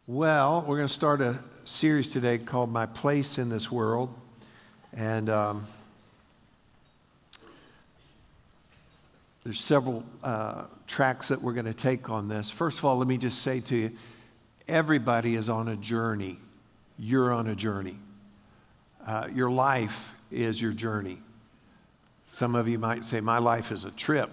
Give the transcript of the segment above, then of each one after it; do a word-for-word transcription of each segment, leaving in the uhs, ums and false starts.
Well, we're going to start a series today called My Place in This World. And um, there's several uh, tracks that we're going to take on this. First of all, let me just say to you, everybody is on a journey. You're on a journey. Uh, your life is your journey. Some of you might say, my life is a trip.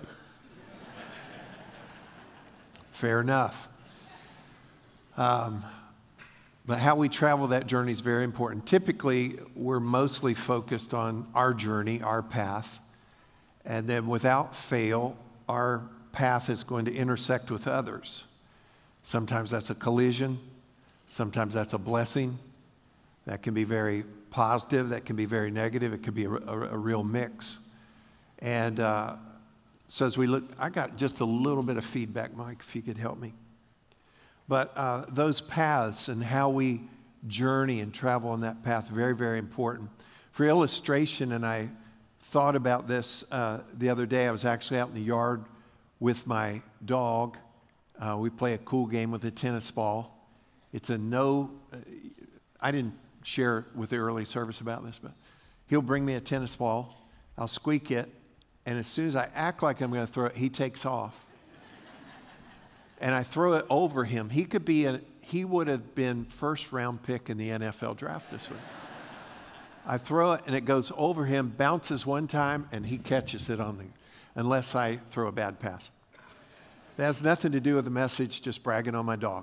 Fair enough. Um, but how we travel that journey is very important. Typically, we're mostly focused on our journey, our path. And then without fail, our path is going to intersect with others. Sometimes that's a collision. Sometimes that's a blessing. That can be very positive. That can be very negative. It could be a, a, a real mix. And uh, so as we look, I got just a little bit of feedback, Mike, if you could help me. But uh, those paths and how we journey and travel on that path, very, very important. For illustration, and I thought about this uh, the other day, I was actually out in the yard with my dog. Uh, we play a cool game with a tennis ball. It's a no, uh, I didn't share with the early service about this, but he'll bring me a tennis ball, I'll squeak it, and as soon as I act like I'm going to throw it, he takes off. And I throw it over him. He could be a, he would have been first round pick in the N F L draft this week. I throw it and it goes over him, bounces one time, and he catches it on the, unless I throw a bad pass. That has nothing to do with the message, just bragging on my dog.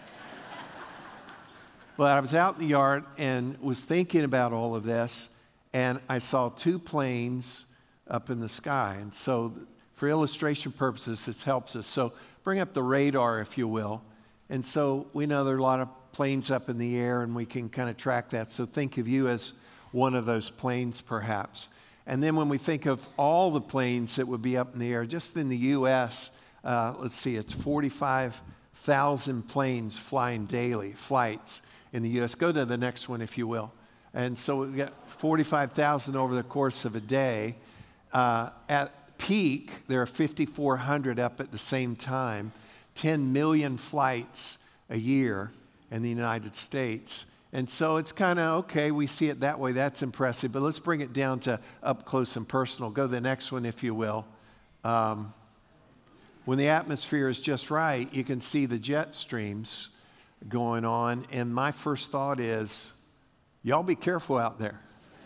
But I was out in the yard and was thinking about all of this, and I saw two planes up in the sky. And so for illustration purposes, this helps us. So bring up the radar, if you will. And so we know there are a lot of planes up in the air, and we can kind of track that. So think of you as one of those planes, perhaps. And then when we think of all the planes that would be up in the air, just in the U S, uh, let's see, it's forty-five thousand planes flying daily, flights in the U S. Go to the next one, if you will. And so we've got forty-five thousand over the course of a day. Uh, at peak, there are fifty-four hundred up at the same time, ten million flights a year in the United States. And so it's kind of, okay, we see it that way, that's impressive, but let's bring it down to up close and personal. Go to the next one, if you will. Um, when the atmosphere is just right, you can see the jet streams going on, and my first thought is, y'all be careful out there.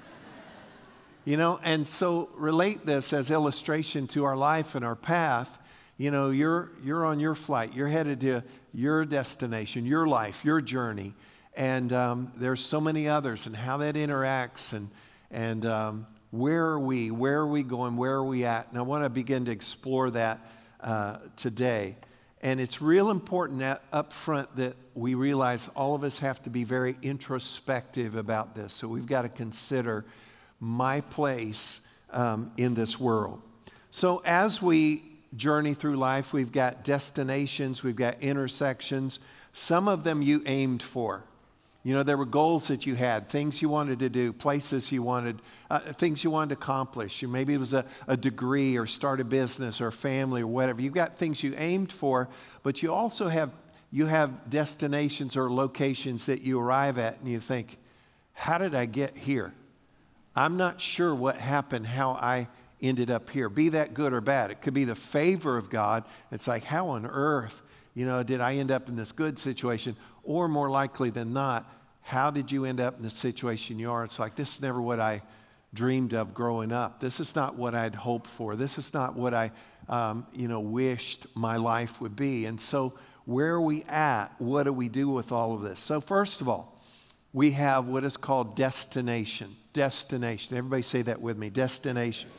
You know, and so relate this as illustration to our life and our path. You know, you're you're on your flight. You're headed to your destination, your life, your journey. And um, there's so many others and how that interacts and, and um, where are we? Where are we going? Where are we at? And I want to begin to explore that uh, today. And it's real important that up front that we realize all of us have to be very introspective about this. So we've got to consider my place um, in this world. So as we journey through life, we've got destinations, we've got intersections. Some of them you aimed for. You know, there were goals that you had, things you wanted to do, places you wanted, uh, things you wanted to accomplish. You, maybe it was a, a degree or start a business or a family or whatever. You've got things you aimed for, but you also have, you have destinations or locations that you arrive at and you think, how did I get here? I'm not sure what happened, how I ended up here. Be that good or bad. It could be the favor of God. It's like, how on earth, you know, did I end up in this good situation? Or more likely than not, how did you end up in the situation you are? It's like, this is never what I dreamed of growing up. This is not what I'd hoped for. This is not what I, um, you know, wished my life would be. And so where are we at? What do we do with all of this? So first of all, we have what is called destination. Destination. Everybody say that with me. Destination.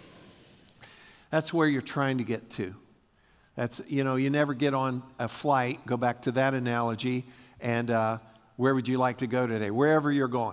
That's where you're trying to get to. That's, you know, you never get on a flight, go back to that analogy, and uh, where would you like to go today? Wherever you're going.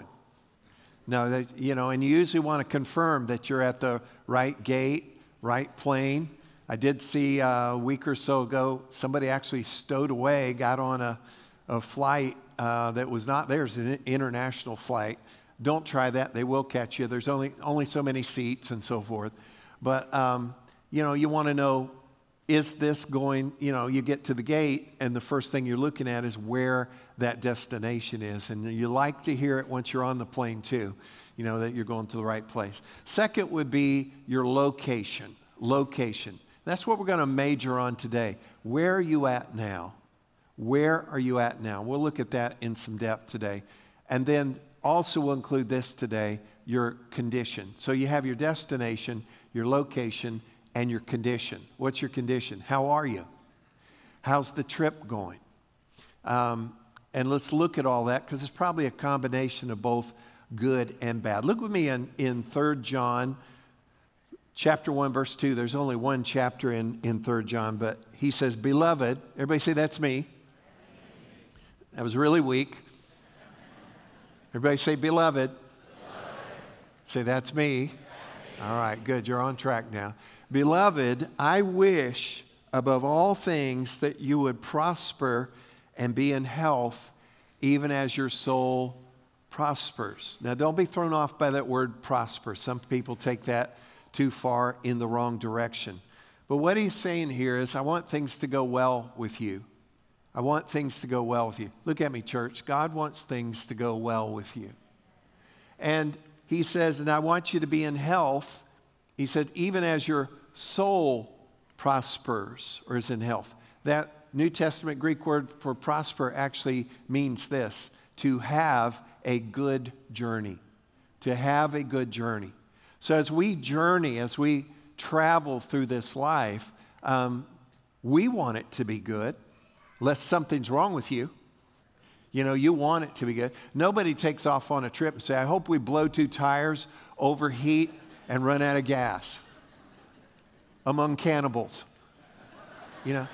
No, that, you know, and you usually want to confirm that you're at the right gate, right plane. I did see uh, a week or so ago, somebody actually stowed away, got on a, a flight uh, that was not theirs, an international flight. Don't try that. They will catch you. There's only only so many seats and so forth. But, um, you know, you want to know is this going, you know, you get to the gate and the first thing you're looking at is where that destination is. And you like to hear it once you're on the plane too, you know, that you're going to the right place. Second would be your location, location. That's what we're going to major on today. Where are you at now? Where are you at now? We'll look at that in some depth today. And then also we'll include this today, your condition. So you have your destination, your location, and your condition. What's your condition? How are you? How's the trip going? Um, and let's look at all that because it's probably a combination of both good and bad. Look with me in, in Third John chapter one, verse two. There's only one chapter in, in Third John, but he says, beloved, everybody say that's me. That was really weak. Everybody say beloved. Beloved. Say that's me. That's me. All right, good. You're on track now. Beloved, I wish above all things that you would prosper and be in health, even as your soul prospers. Now, don't be thrown off by that word prosper. Some people take that too far in the wrong direction. But what he's saying here is, I want things to go well with you. I want things to go well with you. Look at me, church. God wants things to go well with you. And he says, and I want you to be in health. He said, even as your soul prospers or is in health. That New Testament Greek word for prosper actually means this, to have a good journey. To have a good journey. So as we journey, as we travel through this life, um, we want it to be good, unless something's wrong with you. You know, you want it to be good. Nobody takes off on a trip and say, I hope we blow two tires, overheat, and run out of gas among cannibals. You know,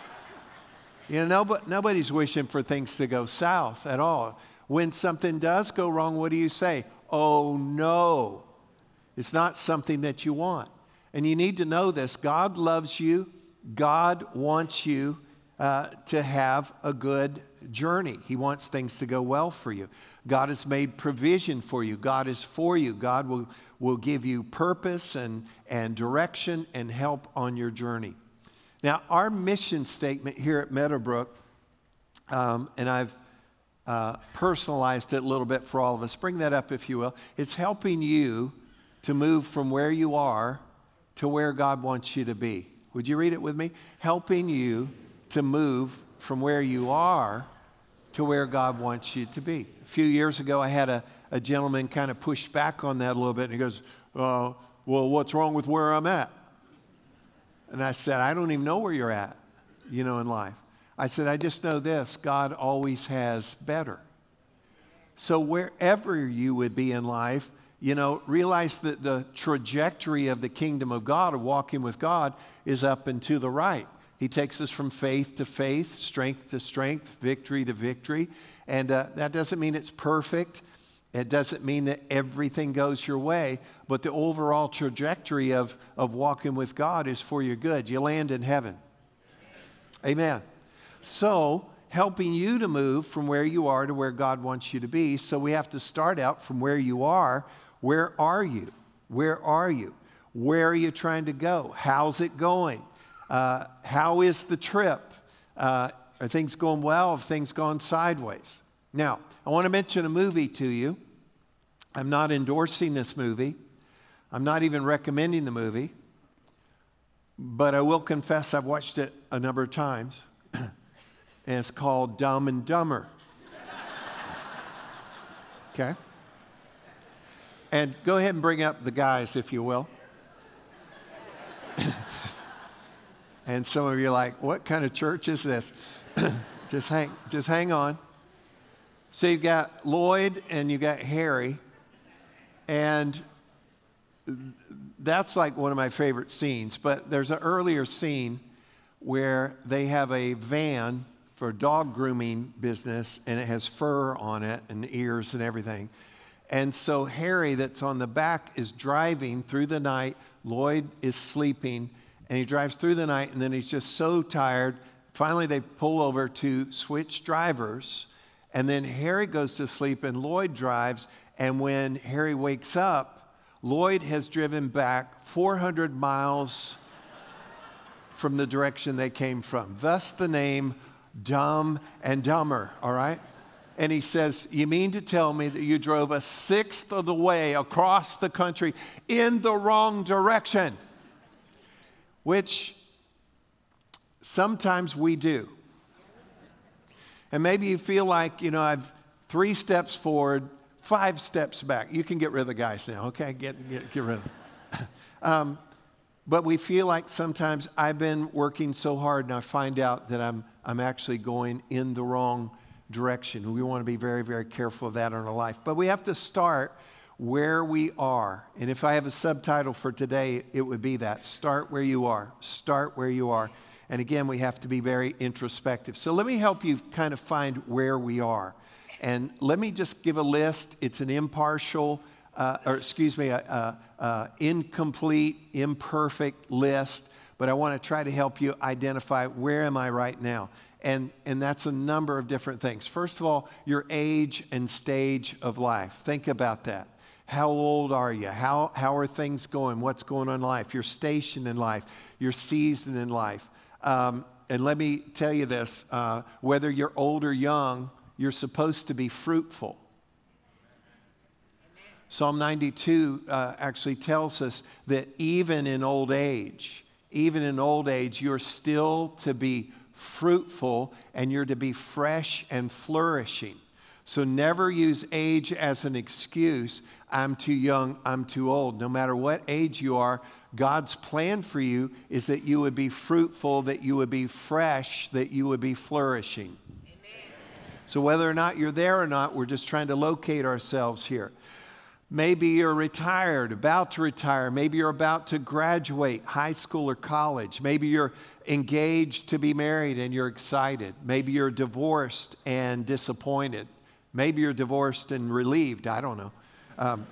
you know nobody, nobody's wishing for things to go south at all. When something does go wrong, what do you say? Oh, no. It's not something that you want. And you need to know this. God loves you. God wants you uh, to have a good journey. He wants things to go well for you. God has made provision for you. God is for you. God will, will give you purpose and, and direction and help on your journey. Now, our mission statement here at Meadowbrook, um, and I've uh, personalized it a little bit for all of us. Bring that up, if you will. It's helping you to move from where you are to where God wants you to be. Would you read it with me? Helping you to move from where you are to where God wants you to be. A few years ago, I had a, a gentleman kind of push back on that a little bit, and he goes, uh, well, what's wrong with where I'm at? And I said, I don't even know where you're at, you know, in life. I said, I just know this, God always has better. So wherever you would be in life, you know, realize that the trajectory of the kingdom of God, of walking with God, is up and to the right. He takes us from faith to faith, strength to strength, victory to victory. And uh, that doesn't mean it's perfect. It doesn't mean that everything goes your way. But the overall trajectory of, of walking with God is for your good. You land in heaven. Amen. So, helping you to move from where you are to where God wants you to be. So we have to start out from where you are. Where are you? Where are you? Where are you trying to go? How's it going? Uh, how is the trip? Uh, are things going well? Have things gone sideways? Now, I want to mention a movie to you. I'm not endorsing this movie. I'm not even recommending the movie. But I will confess I've watched it a number of times. And it's called Dumb and Dumber. Okay? And go ahead and bring up the guys, if you will. And some of you are like, what kind of church is this? just hang, just hang on. So you've got Lloyd and you got Harry. And that's like one of my favorite scenes. But there's an earlier scene where they have a van for dog grooming business, and it has fur on it and ears and everything. And so Harry, that's on the back, is driving through the night. Lloyd is sleeping, and he drives through the night, and then he's just so tired. Finally, they pull over to switch drivers, and then Harry goes to sleep, and Lloyd drives. And when Harry wakes up, Lloyd has driven back four hundred miles from the direction they came from. Thus the name Dumb and Dumber, all right? And he says, you mean to tell me that you drove a sixth of the way across the country in the wrong direction? Which sometimes we do. And maybe you feel like, you know, I've three steps forward, five steps back. You can get rid of the guys now, okay? Get, get, get rid of them. um, but we feel like sometimes I've been working so hard and I find out that I'm, I'm actually going in the wrong direction. We want to be very, very careful of that in our life. But we have to start where we are. And if I have a subtitle for today, it would be that. Start where you are. Start where you are. And again, we have to be very introspective. So let me help you kind of find where we are. And let me just give a list. It's an impartial, uh, or excuse me, a, a, a incomplete, imperfect list. But I want to try to help you identify where am I right now. And, and that's a number of different things. First of all, your age and stage of life. Think about that. How old are you? How, how are things going? What's going on in life? Your station in life, your season in life. Um, and let me tell you this, uh, whether you're old or young, you're supposed to be fruitful. Psalm ninety-two uh, actually tells us that even in old age, even in old age, you're still to be fruitful and you're to be fresh and flourishing. So never use age as an excuse. I'm too young, I'm too old. No matter what age you are, God's plan for you is that you would be fruitful, that you would be fresh, that you would be flourishing. Amen. So whether or not you're there or not, we're just trying to locate ourselves here. Maybe you're retired, about to retire. Maybe you're about to graduate high school or college. Maybe you're engaged to be married and you're excited. Maybe you're divorced and disappointed. Maybe you're divorced and relieved. I don't know. Um,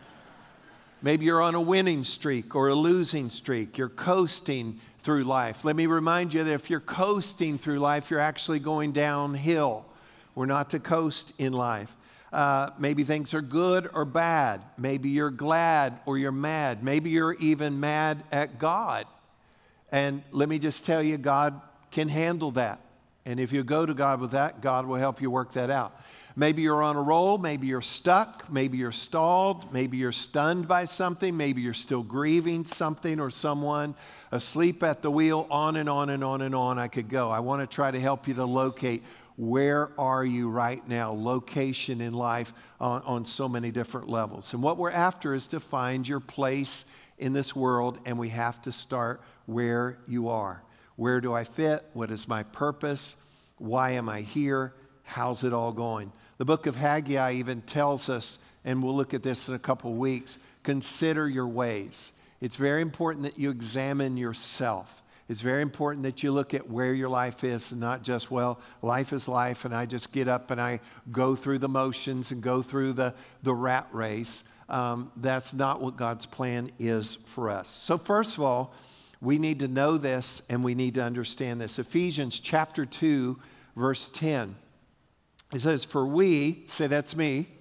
maybe you're on a winning streak or a losing streak. You're coasting through life. Let me remind you that if you're coasting through life, you're actually going downhill. We're not to coast in life. Uh, maybe things are good or bad. Maybe you're glad or you're mad. Maybe you're even mad at God. And let me just tell you, God can handle that. And if you go to God with that, God will help you work that out. Maybe you're on a roll. Maybe you're stuck. Maybe you're stalled. Maybe you're stunned by something. Maybe you're still grieving something or someone. Asleep at the wheel, on and on and on and on I could go. I want to try to help you to locate where are you right now, location in life on, on so many different levels. And what we're after is to find your place in this world, and we have to start where you are. Where do I fit? What is my purpose? Why am I here? How's it all going? The book of Haggai even tells us, and we'll look at this in a couple weeks, consider your ways. It's very important that you examine yourself. It's very important that you look at where your life is and not just, well, life is life and I just get up and I go through the motions and go through the, the rat race. Um, that's not what God's plan is for us. So first of all, we need to know this and we need to understand this. Ephesians chapter two, verse ten. It says, for we, say that's me,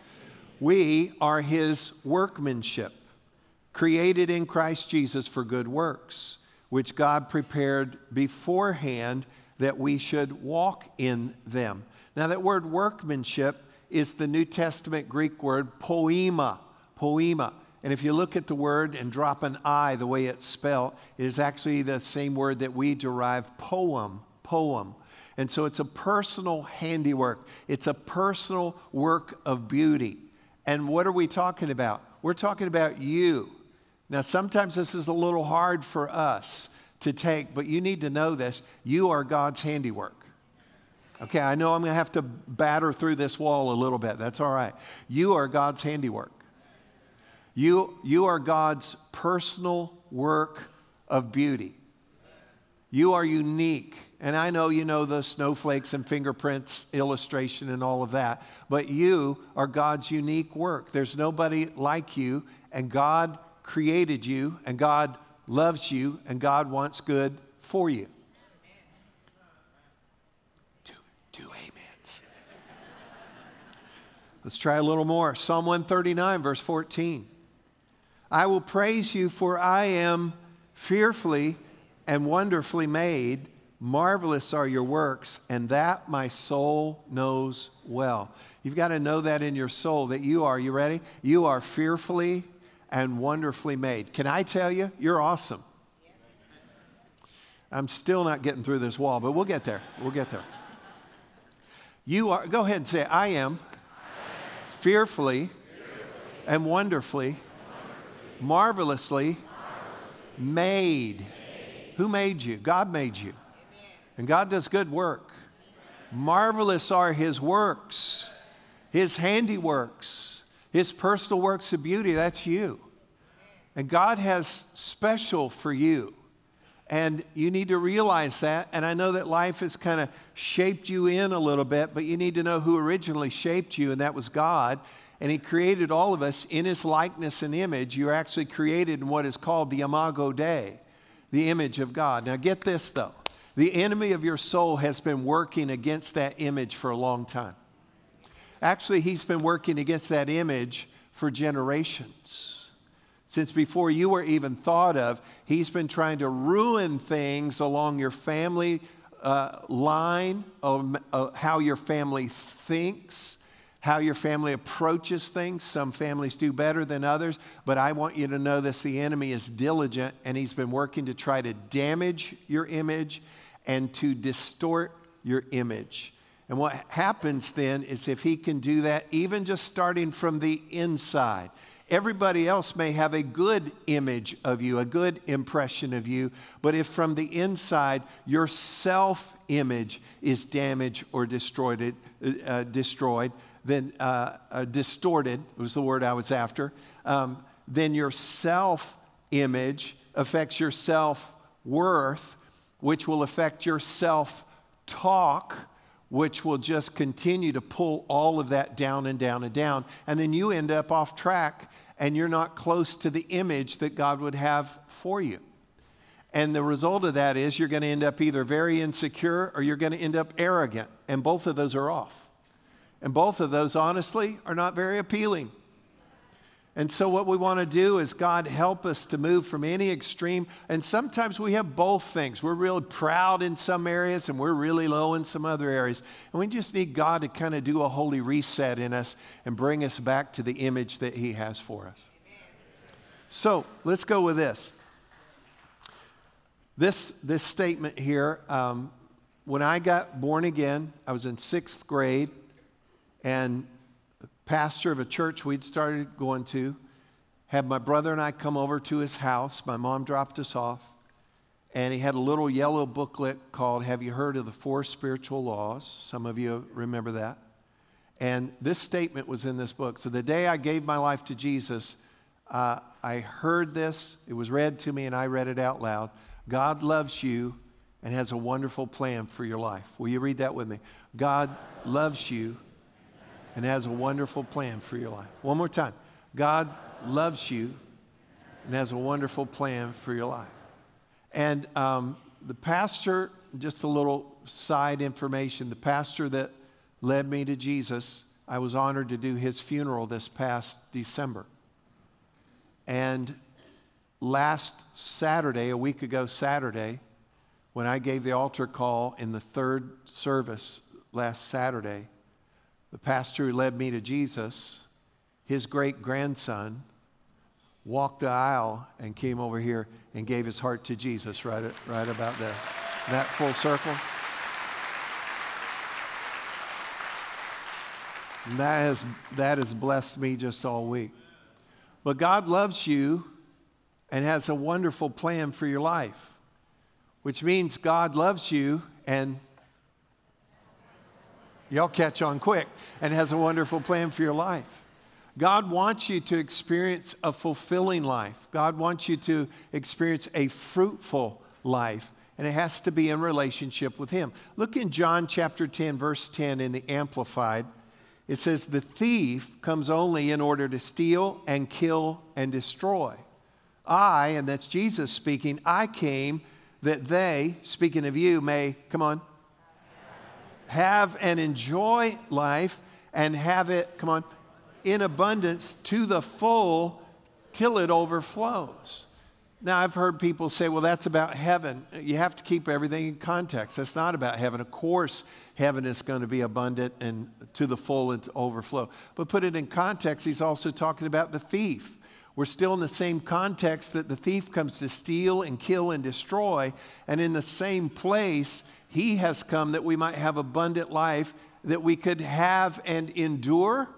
we are his workmanship, created in Christ Jesus for good works, which God prepared beforehand that we should walk in them. Now that word workmanship is the New Testament Greek word poema, poema. And if you look at the word and drop an I the way it's spelled, it is actually the same word that we derive poem, poem. And so it's a personal handiwork. It's a personal work of beauty. And what are we talking about? We're talking about you. Now, sometimes this is a little hard for us to take, but you need to know this. You are God's handiwork. Okay, I know I'm going to have to batter through this wall a little bit. That's all right. You are God's handiwork. You, you are God's personal work of beauty. You are unique. And I know you know the snowflakes and fingerprints illustration and all of that, but you are God's unique work. There's nobody like you, and God created you, and God loves you, and God wants good for you. Two, two amens. Let's try a little more. Psalm one thirty-nine, verse fourteen. I will praise you, for I am fearfully and wonderfully made. Marvelous are your works, and that my soul knows well. You've got to know that in your soul, that you are, you ready? You are fearfully and wonderfully made. Can I tell you, you're awesome. I'm still not getting through this wall, but we'll get there. We'll get there. You are, go ahead and say, I am, I am fearfully, fearfully and wonderfully, wonderfully marvelously, marvelously made. made. Who made you? God made you. And God does good work. Marvelous are his works, his handiworks, his personal works of beauty. That's you. And God has special for you. And you need to realize that. And I know that life has kind of shaped you in a little bit, but you need to know who originally shaped you, and that was God. And he created all of us in his likeness and image. You're actually created in what is called the Imago Dei, the image of God. Now get this though. The enemy of your soul has been working against that image for a long time. Actually, he's been working against that image for generations. Since before you were even thought of, he's been trying to ruin things along your family uh, line, of, uh, how your family thinks, how your family approaches things. Some families do better than others, but I want you to know this, the enemy is diligent, and he's been working to try to damage your image and to distort your image. And what happens then is if he can do that, even just starting from the inside, everybody else may have a good image of you, a good impression of you, but if from the inside your self-image is damaged or destroyed, uh, destroyed, then uh, uh, distorted was the word I was after, um, then your self-image affects your self-worth, which will affect your self-talk, which will just continue to pull all of that down and down and down. And then you end up off track, and you're not close to the image that God would have for you. And the result of that is you're going to end up either very insecure or you're going to end up arrogant. And both of those are off. And both of those, honestly, are not very appealing. And so what we want to do is, God, help us to move from any extreme. And sometimes we have both things. We're really proud in some areas and we're really low in some other areas. And we just need God to kind of do a holy reset in us and bring us back to the image that he has for us. So let's go with this. This, this statement here, um, when I got born again, I was in sixth grade, and pastor of a church we'd started going to had my brother and I come over to his house. My mom dropped us off, and he had a little yellow booklet called Have You Heard of the Four Spiritual Laws? Some of you remember that. And this statement was in this book. So the day I gave my life to Jesus, uh, I heard this. It was read to me, and I read it out loud. God loves you and has a wonderful plan for your life. Will you read that with me? God loves you and has a wonderful plan for your life. One more time. God loves you and has a wonderful plan for your life. And um, the pastor, just a little side information, the pastor that led me to Jesus, I was honored to do his funeral this past December. And last Saturday, a week ago Saturday, when I gave the altar call in the third service last Saturday, the pastor who led me to Jesus, his great-grandson, walked the aisle and came over here and gave his heart to Jesus right, right about there. That full circle. And that has, that has blessed me just all week. But God loves you and has a wonderful plan for your life, which means God loves you and y'all catch on quick, and has a wonderful plan for your life. God wants you to experience a fulfilling life. God wants you to experience a fruitful life, and it has to be in relationship with him. Look in John chapter ten, verse ten in the Amplified. It says, the thief comes only in order to steal and kill and destroy. I, and that's Jesus speaking, I came that they, speaking of you, may, come on, have and enjoy life and have it, come on, in abundance to the full till it overflows. Now, I've heard people say, well, that's about heaven. You have to keep everything in context. That's not about heaven. Of course, heaven is going to be abundant and to the full and to overflow. But put it in context, he's also talking about the thief. We're still in the same context that the thief comes to steal and kill and destroy. And in the same place, he has come that we might have abundant life, that we could have and endure.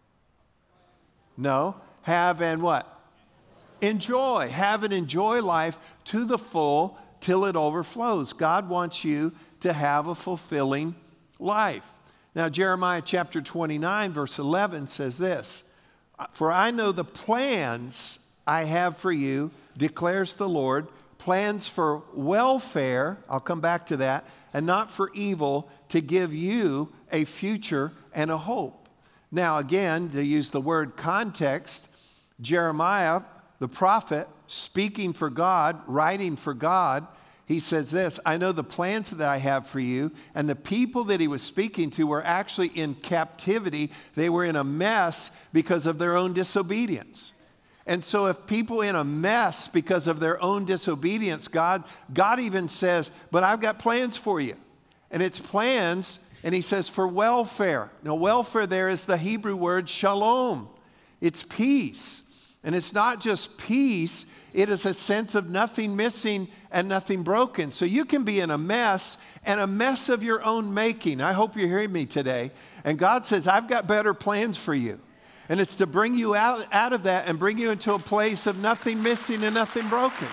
No, have and what? Enjoy. Have and enjoy life to the full till it overflows. God wants you to have a fulfilling life. Now, Jeremiah chapter twenty-nine, verse eleven says this, "For I know the plans I have for you, declares the Lord, plans for welfare," I'll come back to that, "and not for evil, to give you a future and a hope." Now, again, to use the word context, Jeremiah, the prophet, speaking for God, writing for God, he says this, "I know the plans that I have for you." And the people that he was speaking to were actually in captivity. They were in a mess because of their own disobedience. And so if people in a mess because of their own disobedience, God, God even says, "But I've got plans for you." And it's plans, and he says, for welfare. Now, welfare there is the Hebrew word shalom. It's peace. And it's not just peace, it is a sense of nothing missing and nothing broken. So you can be in a mess, and a mess of your own making. I hope you're hearing me today. And God says, I've got better plans for you. And it's to bring you out, out of that and bring you into a place of nothing missing and nothing broken.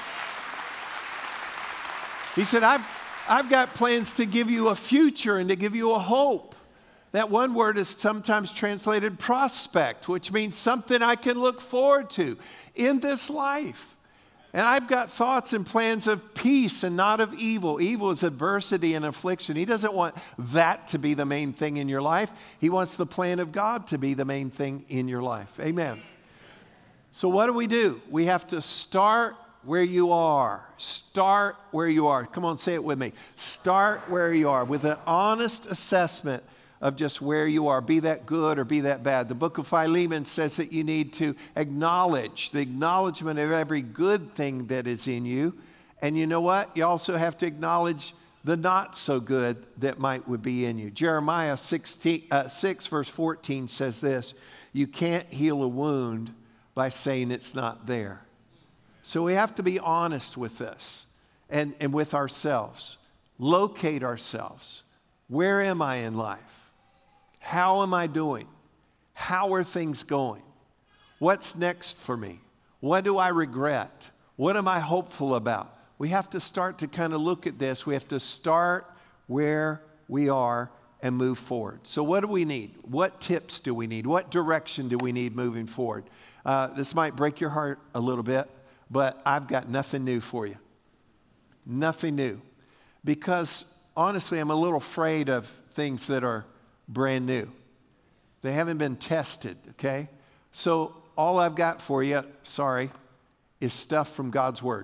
He said, I've, I've got plans to give you a future and to give you a hope. That one word is sometimes translated prospect, which means something I can look forward to in this life. And I've got thoughts and plans of peace and not of evil. Evil is adversity and affliction. He doesn't want that to be the main thing in your life. He wants the plan of God to be the main thing in your life. Amen. So what do we do? We have to start where you are. Start where you are. Come on, say it with me. Start where you are with an honest assessment of just where you are, be that good or be that bad. The book of Philemon says that you need to acknowledge the acknowledgement of every good thing that is in you. And you know what? You also have to acknowledge the not so good that might would be in you. Jeremiah sixteen, uh, six verse fourteen says this, "You can't heal a wound by saying it's not there." So we have to be honest with this and, and with ourselves. Locate ourselves. Where am I in life? How am I doing? How are things going? What's next for me? What do I regret? What am I hopeful about? We have to start to kind of look at this. We have to start where we are and move forward. So what do we need? What tips do we need? What direction do we need moving forward? Uh, this might break your heart a little bit, but I've got nothing new for you. Nothing new. Because honestly, I'm a little afraid of things that are brand new. They haven't been tested, okay? So all I've got for you, sorry, is stuff from God's Word.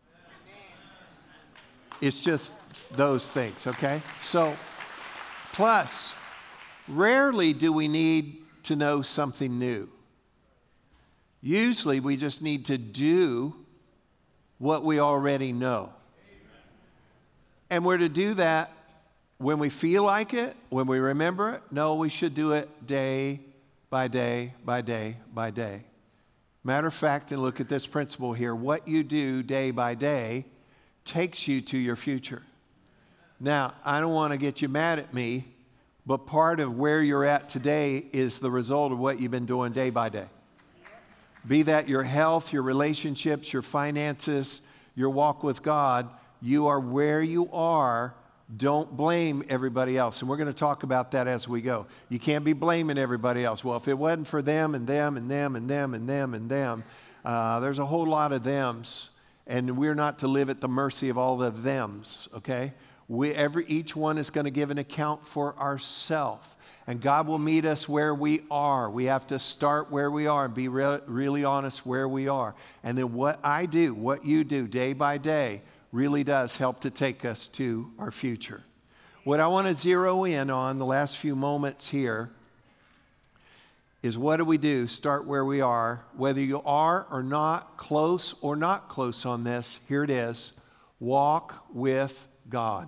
It's just those things, okay? So, plus, rarely do we need to know something new. Usually we just need to do what we already know. And we're to do that when we feel like it, when we remember it. No, we should do it day by day, by day, by day. Matter of fact, and look at this principle here, what you do day by day takes you to your future. Now, I don't want to get you mad at me, but part of where you're at today is the result of what you've been doing day by day. Be that your health, your relationships, your finances, your walk with God, you are where you are. Don't blame everybody else. And we're going to talk about that as we go. You can't be blaming everybody else. Well, if it wasn't for them and them and them and them and them and them, uh, there's a whole lot of thems. And we're not to live at the mercy of all the thems, okay? We, every, each one is going to give an account for ourselves. And God will meet us where we are. We have to start where we are and be re- really honest where we are. And then what I do, what you do day by day, really does help to take us to our future. What I want to zero in on the last few moments here is what do we do? Start where we are. Whether you are or not close or not close on this, here it is. Walk with God.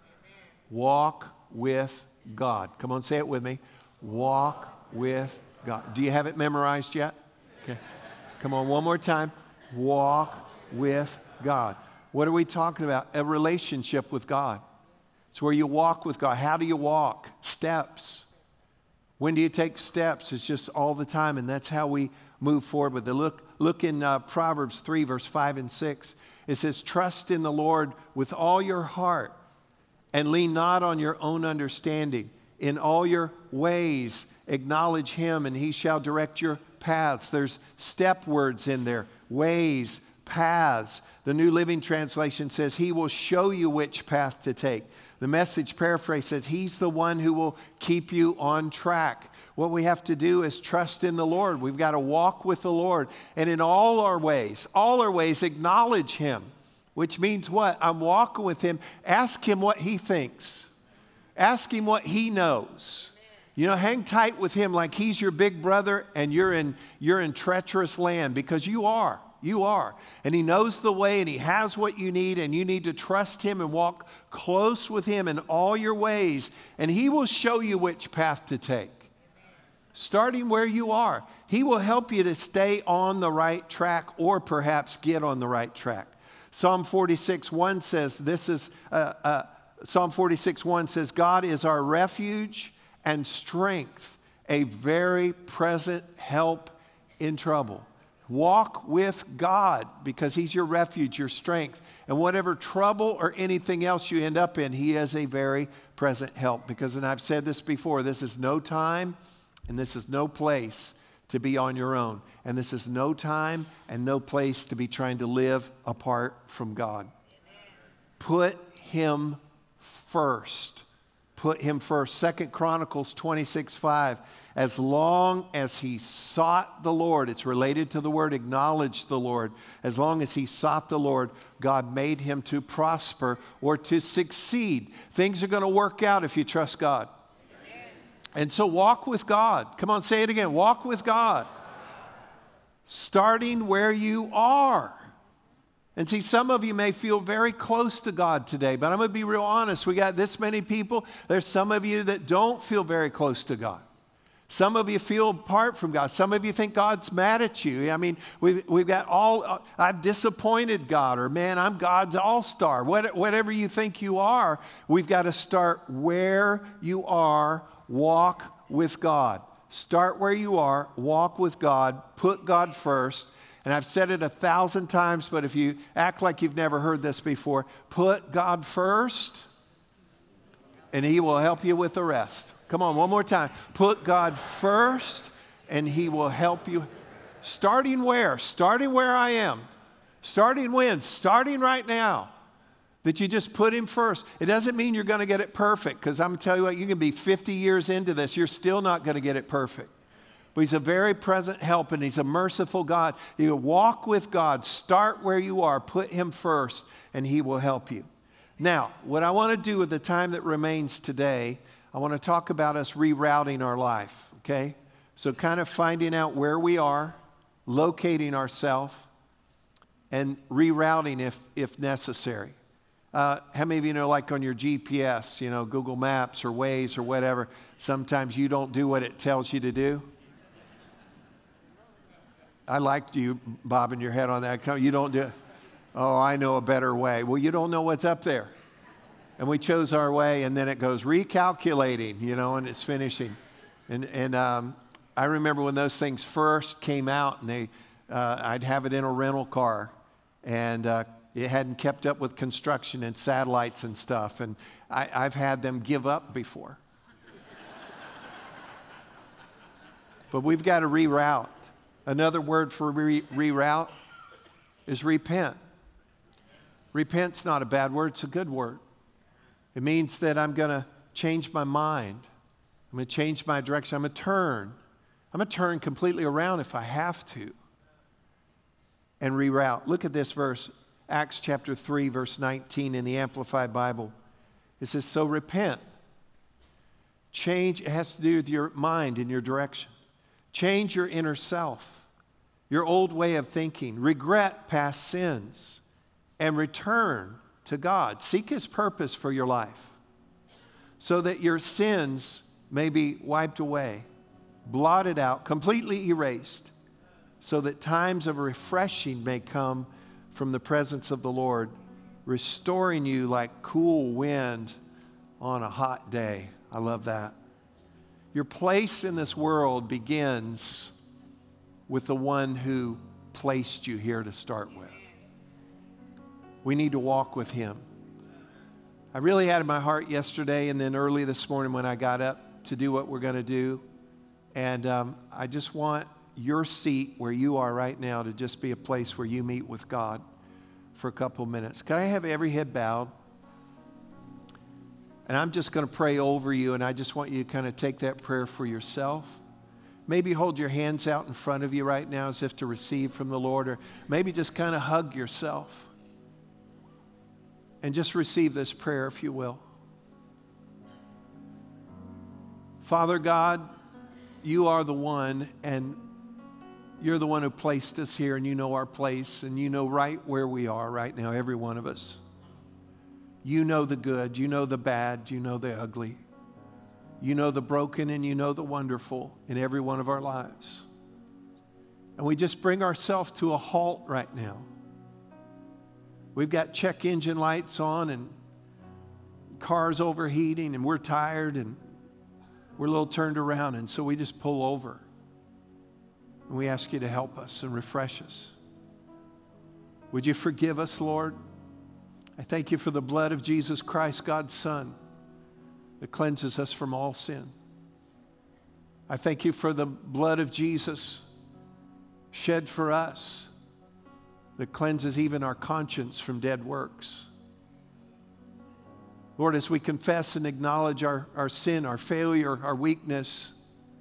Walk with God. Come on, say it with me. Walk with God. Do you have it memorized yet? Okay. Come on, one more time. Walk with God. What are we talking about? A relationship with God. It's where you walk with God. How do you walk? Steps. When do you take steps? It's just all the time, and that's how we move forward with it. Look, look in uh, Proverbs three, verse five and six. It says, trust in the Lord with all your heart and lean not on your own understanding. In all your ways acknowledge him, and he shall direct your paths. There's step words in there. Ways, paths. The New Living Translation says, he will show you which path to take. The Message paraphrase says, he's the one who will keep you on track. What we have to do is trust in the Lord. We've got to walk with the Lord. And in all our ways, all our ways, acknowledge him. Which means what? I'm walking with him. Ask him what he thinks. Ask him what he knows. You know, hang tight with him like he's your big brother and you're in, you're in treacherous land, because you are. You are. And he knows the way, and he has what you need, and you need to trust him and walk close with him in all your ways, and he will show you which path to take. Starting where you are. He will help you to stay on the right track, or perhaps get on the right track. Psalm forty-six one says, this is, uh, uh, Psalm forty-six one says, God is our refuge and strength, a very present help in trouble. Walk with God, because he's your refuge, your strength. And whatever trouble or anything else you end up in, he is a very present help. Because, and I've said this before, this is no time and this is no place to be on your own. And this is no time and no place to be trying to live apart from God. Put him first. Put him first. Second Chronicles twenty-six five. As long as he sought the Lord, it's related to the word acknowledge the Lord. As long as he sought the Lord, God made him to prosper or to succeed. Things are going to work out if you trust God. Amen. And so walk with God. Come on, say it again. Walk with God. Starting where you are. And see, some of you may feel very close to God today, but I'm going to be real honest. We got this many people. There's some of you that don't feel very close to God. Some of you feel apart from God. Some of you think God's mad at you. I mean, we've, we've got all, I've disappointed God, or man, I'm God's all-star. What, whatever you think you are, we've got to start where you are, walk with God. Start where you are, walk with God, put God first. And I've said it a thousand times, but if you act like you've never heard this before, put God first, and he will help you with the rest. Come on, one more time. Put God first, and he will help you. Starting where? Starting where I am. Starting when? Starting right now. That you just put him first. It doesn't mean you're going to get it perfect, because I'm going to tell you what, you can be fifty years into this, you're still not going to get it perfect. But he's a very present help, and he's a merciful God. You walk with God. Start where you are. Put him first, and he will help you. Now, what I want to do with the time that remains today, I want to talk about us rerouting our life, okay? So kind of finding out where we are, locating ourselves, and rerouting if, if necessary. Uh, how many of you know, like on your G P S, you know, Google Maps or Waze or whatever, sometimes you don't do what it tells you to do? I liked you bobbing your head on that. You don't do it. Oh, I know a better way. Well, you don't know what's up there. And we chose our way, and then it goes recalculating, you know, and it's finishing. And, and um, I remember when those things first came out, and they, uh, I'd have it in a rental car, and uh, it hadn't kept up with construction and satellites and stuff. And I, I've had them give up before. But we've got to reroute. Another word for re- reroute is repent. Repent's not a bad word, it's a good word. It means that I'm going to change my mind. I'm going to change my direction. I'm going to turn. I'm going to turn completely around if I have to and reroute. Look at this verse, Acts chapter three, verse nineteen in the Amplified Bible. It says, so repent. Change, it has to do with your mind and your direction. Change your inner self, your old way of thinking. Regret past sins and return to God. Seek His purpose for your life so that your sins may be wiped away, blotted out, completely erased, so that times of refreshing may come from the presence of the Lord, restoring you like cool wind on a hot day. I love that. Your place in this world begins with the one who placed you here to start with. We need to walk with Him. I really had in my heart yesterday and then early this morning when I got up to do what we're going to do. And um, I just want your seat where you are right now to just be a place where you meet with God for a couple minutes. Can I have every head bowed? And I'm just going to pray over you, and I just want you to kind of take that prayer for yourself. Maybe hold your hands out in front of you right now as if to receive from the Lord, or maybe just kind of hug yourself and just receive this prayer, if you will. Father God, you are the one, and you're the one who placed us here, and you know our place, and you know right where we are right now, every one of us. You know the good, you know the bad, you know the ugly. You know the broken and you know the wonderful in every one of our lives. And we just bring ourselves to a halt right now. We've got check engine lights on and cars overheating, and we're tired and we're a little turned around, and so we just pull over. And we ask you to help us and refresh us. Would you forgive us, Lord? I thank you for the blood of Jesus Christ, God's Son, that cleanses us from all sin. I thank you for the blood of Jesus shed for us that cleanses even our conscience from dead works. Lord, as we confess and acknowledge our, our sin, our failure, our weakness,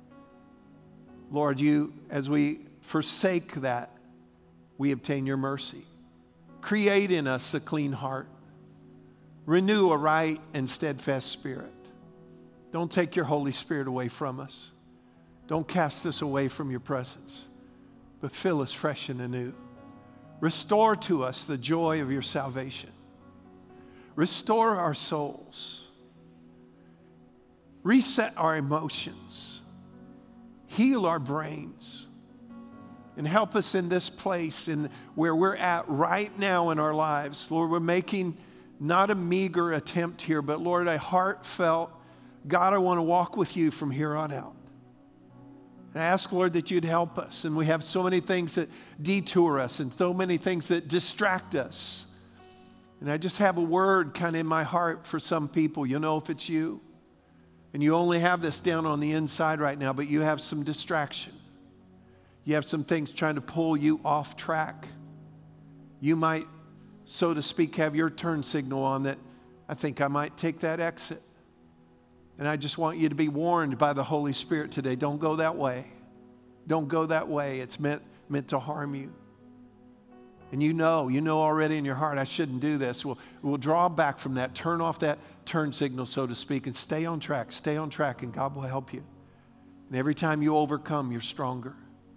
Lord, you, as we forsake that, we obtain your mercy. Create in us a clean heart. Renew a right and steadfast spirit. Don't take your Holy Spirit away from us. Don't cast us away from your presence, but fill us fresh and anew. Restore to us the joy of your salvation. Restore our souls. Reset our emotions. Heal our brains. And help us in this place in where we're at right now in our lives. Lord, we're making not a meager attempt here, but Lord, a heartfelt, God, I want to walk with you from here on out. And I ask, Lord, that you'd help us. And we have so many things that detour us and so many things that distract us. And I just have a word kind of in my heart for some people. You know, if it's you, and you only have this down on the inside right now, but you have some distraction. You have some things trying to pull you off track. You might, so to speak, have your turn signal on that I think I might take that exit. And I just want you to be warned by the Holy Spirit today. Don't go that way. Don't go that way. It's meant, meant to harm you. And you know, you know already in your heart, I shouldn't do this. We'll, we'll draw back from that. Turn off that turn signal, so to speak, and stay on track. Stay on track, and God will help you. And every time you overcome, you're stronger.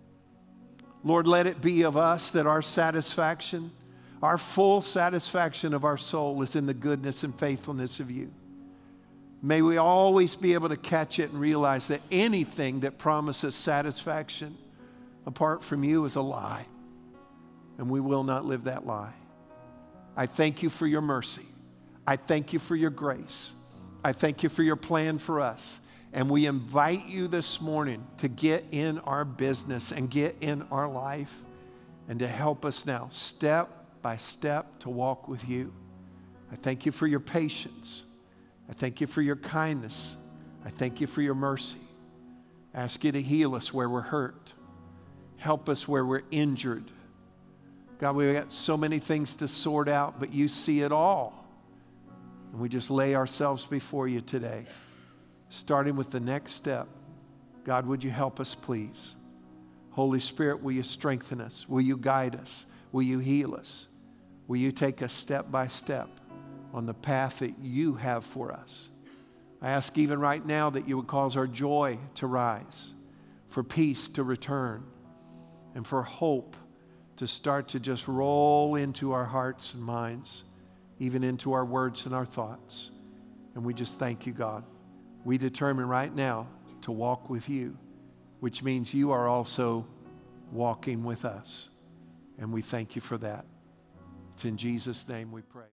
Lord, let it be of us that our satisfaction, our full satisfaction of our soul is in the goodness and faithfulness of you. May we always be able to catch it and realize that anything that promises satisfaction apart from you is a lie. And we will not live that lie. I thank you for your mercy. I thank you for your grace. I thank you for your plan for us. And we invite you this morning to get in our business and get in our life and to help us now, step by step, to walk with you. I thank you for your patience. I thank you for your kindness. I thank you for your mercy. I ask you to heal us where we're hurt. Help us where we're injured. God, we've got so many things to sort out, but you see it all. And we just lay ourselves before you today, starting with the next step. God, would you help us, please? Holy Spirit, will you strengthen us? Will you guide us? Will you heal us? Will you take us step by step on the path that you have for us? I ask even right now that you would cause our joy to rise. for peace to return, and for hope to start to just roll into our hearts and minds, even into our words and our thoughts. And we just thank you, God. We determine right now to walk with you, which means you are also walking with us. And we thank you for that. It's in Jesus' name we pray.